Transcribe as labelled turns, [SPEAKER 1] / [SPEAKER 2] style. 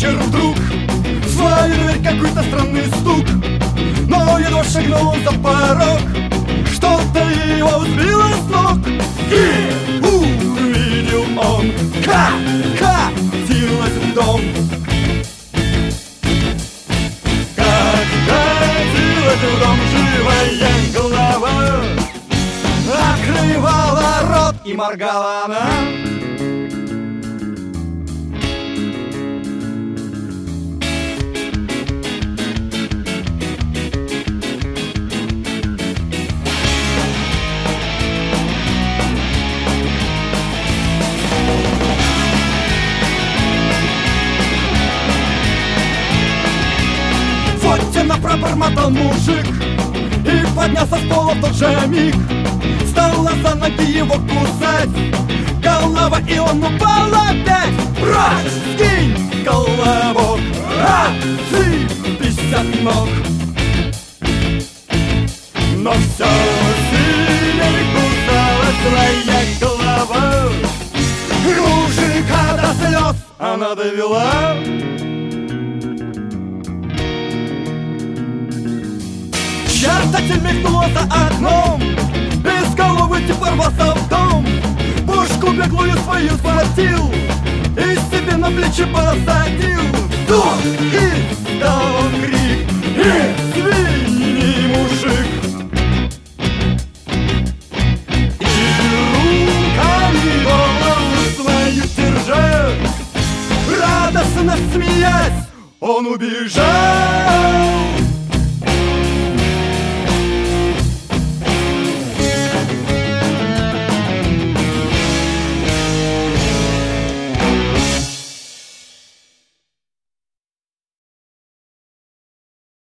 [SPEAKER 1] вечер вдруг в свою дверь какой-то странный стук. Но едва шагнул он за порог, что-то его сбило с ног. И увидел он, как катилась в дом. Как катилась в дом живая голова, открывала рот и моргала она. Пробормотал мужик и поднялся с пола в тот же миг. Стала за ноги его кусать голова, и он упал опять. Прочь, скинь колобок, отсыпись от ног. Но все сильней кусалась злая голова. Мужика до слез она довела. Яртатель мелькнула за окном, без головы тип ворвался в дом. Пушку беглую свою схватил и себе на плечи посадил. Тут издал он крик: извини, мужик! И руками голову свою держа, радостно смеясь, он убежал.